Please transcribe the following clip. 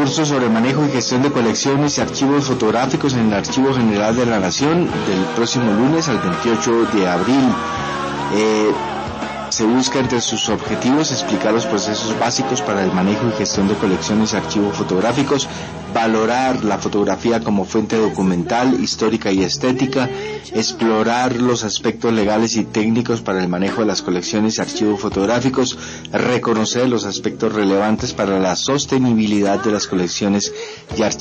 curso sobre manejo y gestión de colecciones y archivos fotográficos en el Archivo General de la Nación del próximo lunes al 28 de abril. Se busca entre sus objetivos explicar los procesos básicos para el manejo y gestión de colecciones y archivos fotográficos, valorar la fotografía como fuente documental, histórica y estética, explorar los aspectos legales y técnicos para el manejo de las colecciones y archivos fotográficos, reconocer los aspectos relevantes para la sostenibilidad de las colecciones y archivos